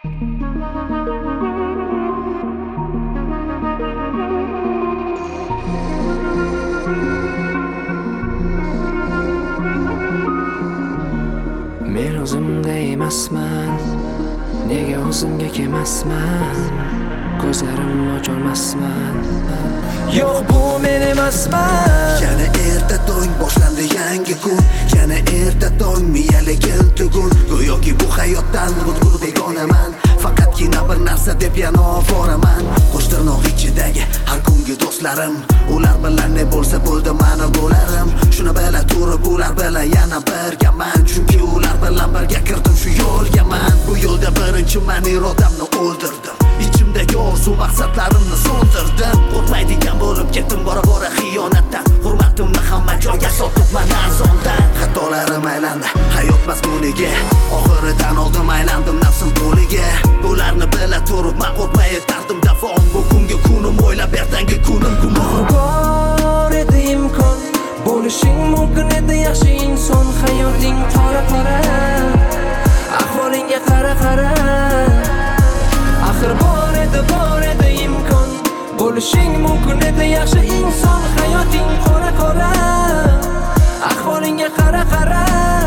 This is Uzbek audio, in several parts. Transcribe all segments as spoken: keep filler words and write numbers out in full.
Men o'zimda emasman, nega o'zimga kelmasman, ko'zlarim ocholmasman. Yo'q, bu men emasman. Yana erta tong boshlandi yangi kun, yana erta tong miyaligim tugun. Go'yoki bu hayotdan butkul begonaman, faqatgina bir narsa deb yana ovoraman. Qo'sh tirnoq ichidagi har kungi do'stlarim, ular bilan ne bo'lsa bo'ldi mani bo'larim. Shuni bila turib ular bilan yana birgaman, chunki ular bilan birga kirdim shu yo'lga. Man bu yo'lda birinchi men irodamni o'ldirdim, ichimdagi orzu maqsadlarimni so'ndirdim. Qo'rqmaydigan bo'lib ketdim bora bora xiyonatdan, hurmatimni hamma joyga sotibman arzondan. Xatolarim aylandi hayot mazmuniga, oxiridan oldin aylandim nafsim poliga. Bularni bila turib men qo'rqmay etardim davom, bugungi kunim o'ylab ertangi kunim gumon. Bor edi imkon, bo'lishing mumkin edi yaxshi inson. Hayoting qora qora, ahvolingga qara qara. Axir bor edi, bor edi imkon, bo'lishing mumkin edi yaxshi inson. Hayoting qora qora, ahvolingga qara qara.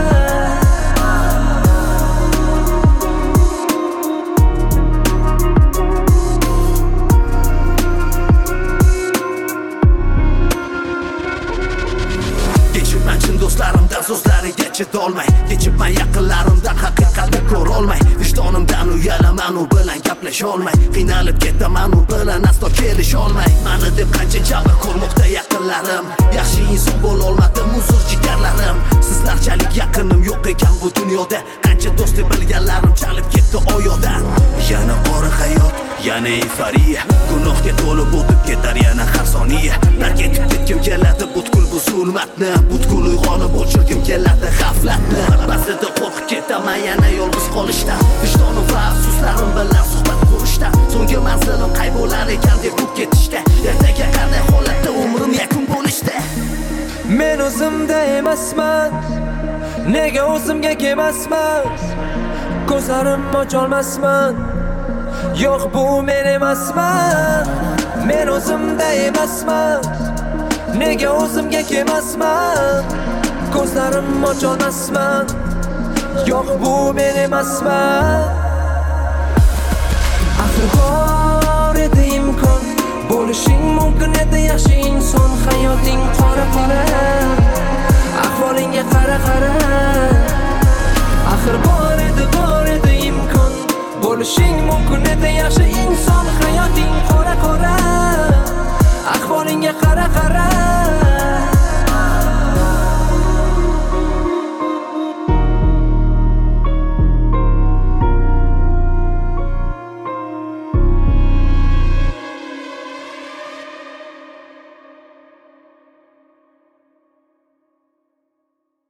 Kechibman chin do'stlarimdan so'zlariga chidolmay, kechibman yaqinlarimdan haqiqatni ko'rolmay. Vijdonimdan uyalaman u bilan gaplasholmay, qiynalib ketaman u bilan aslo kelisholmay. Mani deb qancha jabr ko'rmoqda yaqinlarim, yaxshi inson bo'lolmadim uzr jigarlarim. Sizlarchalik yaqinim yo'q ekan bu dunyoda, qancha do'st deb bilganlarim chalib ketdi oyoqdan. Yana qora hayot, yana euforiya, gunohga to'lib o'tib ketar yana har soniya. Dark etib ketgim keladi butkul bu zulmatni, butkul uyg'onib o'chirgim keladi g'aflatni. Ba'zida qo'rqib ketaman yana yolg'iz qolishdan, vijdonim va afsuslarim bilan suhbat qurishdan. So'nggi manzilim qay bo'lar ekan deb o'tib ketishda, ertaga qanday holatda umrim yakun bo'lishda. Men o'zimda emasman, nega o'zimga kelmasman, ko'zlarim ocholmasman. Yo'q, bu men emasman. Men o'zimda emasman, nega o'zimga kelmasman, ko'zlarim ocholmasman. Yo'q, bu men emasman. Axir bor edi imkon, bo'lishing mumkin edi yaxshi inson. Hayoting qora qora, ahvolingga qara qara. Axir bor edi, bor edi imkon, bo'lishing mumkin edi yaxshi inson.